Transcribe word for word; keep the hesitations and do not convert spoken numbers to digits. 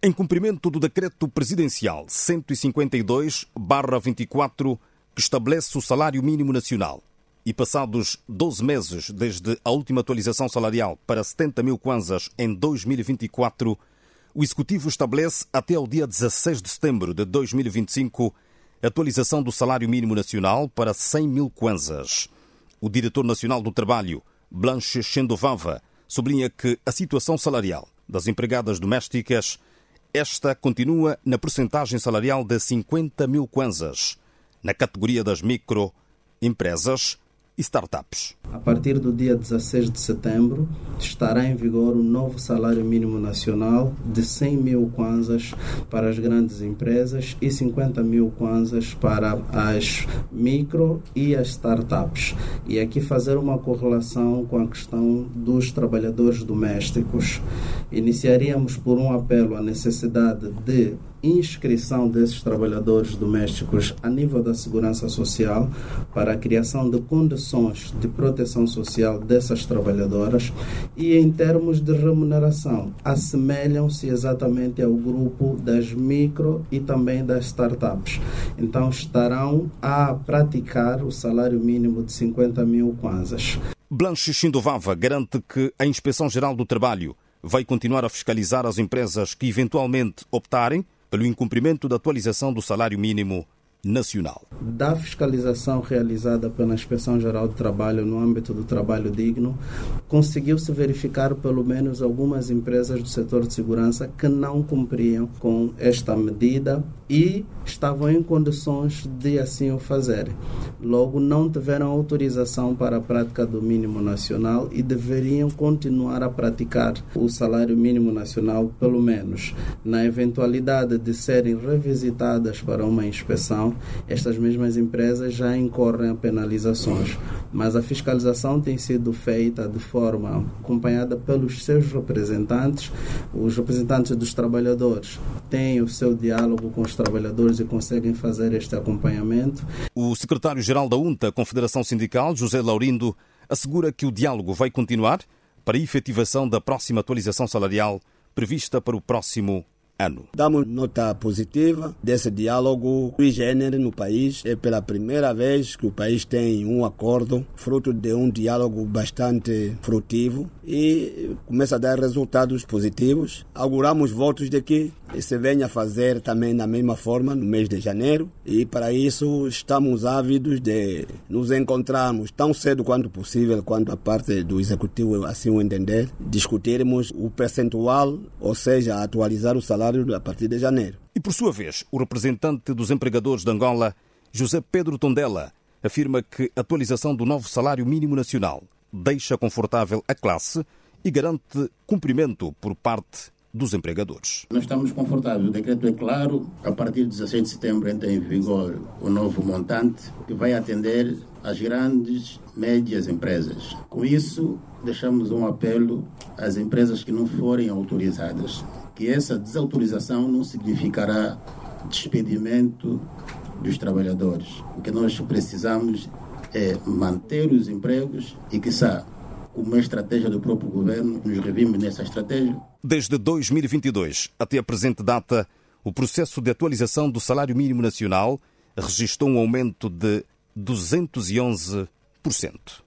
Em cumprimento do Decreto Presidencial cento e cinquenta e dois barra vinte e quatro, que estabelece o salário mínimo nacional, e passados doze meses desde a última atualização salarial para setenta mil kwanzas em dois mil e vinte e quatro, o Executivo estabelece até ao dia dezasseis de setembro de dois mil e vinte e cinco a atualização do salário mínimo nacional para cem mil kwanzas. O Diretor Nacional do Trabalho, Blanche Shendovava, sublinha que a situação salarial das empregadas domésticas, esta continua na percentagem salarial de cinquenta mil kwanzas, na categoria das microempresas e startups. A partir do dia dezasseis de setembro, estará em vigor o novo salário mínimo nacional de cem mil kwanzas para as grandes empresas e cinquenta mil kwanzas para as micro e as startups. E aqui fazer uma correlação com a questão dos trabalhadores domésticos. Iniciaríamos por um apelo à necessidade de inscrição desses trabalhadores domésticos a nível da segurança social para a criação de condições de proteção social dessas trabalhadoras e em termos de remuneração assemelham-se exatamente ao grupo das micro e também das startups. Então estarão a praticar o salário mínimo de cinquenta mil kwanzas. Blanche Shendovava garante que a Inspeção-Geral do Trabalho vai continuar a fiscalizar as empresas que eventualmente optarem pelo incumprimento da atualização do salário mínimo nacional. Da fiscalização realizada pela Inspeção-Geral do Trabalho no âmbito do trabalho digno, conseguiu-se verificar pelo menos algumas empresas do setor de segurança que não cumpriam com esta medida e estavam em condições de assim o fazerem. Logo, não tiveram autorização para a prática do mínimo nacional e deveriam continuar a praticar o salário mínimo nacional, pelo menos. Na eventualidade de serem revisitadas para uma inspeção, estas mesmas empresas já incorrem a penalizações, mas a fiscalização tem sido feita de forma acompanhada pelos seus representantes. Os representantes dos trabalhadores têm o seu diálogo com os trabalhadores e conseguem fazer este acompanhamento. O secretário-geral da UNTA, Confederação Sindical, José Laurindo, assegura que o diálogo vai continuar para a efetivação da próxima atualização salarial prevista para o próximo ano. Damos nota positiva desse diálogo de gênero no país. É pela primeira vez que o país tem um acordo, fruto de um diálogo bastante frutivo e começa a dar resultados positivos. Auguramos votos de que se venha a fazer também da mesma forma no mês de janeiro e para isso estamos ávidos de nos encontrarmos tão cedo quanto possível, quanto a parte do Executivo assim o entender, discutirmos o percentual, ou seja, atualizar o salário a partir de janeiro. E por sua vez, o representante dos empregadores de Angola, José Pedro Tondela, afirma que a atualização do novo salário mínimo nacional deixa confortável a classe e garante cumprimento por parte dos empregadores. Nós estamos confortáveis. O decreto é claro. A partir de dezasseis de setembro entra em vigor o novo montante que vai atender às grandes, médias empresas. Com isso, deixamos um apelo às empresas que não forem autorizadas, que essa desautorização não significará despedimento dos trabalhadores. O que nós precisamos é manter os empregos e, quiçá, como uma estratégia do próprio governo, nos revimos nessa estratégia. Desde dois mil e vinte e dois até a presente data, o processo de atualização do salário mínimo nacional registrou um aumento de duzentos e onze por cento.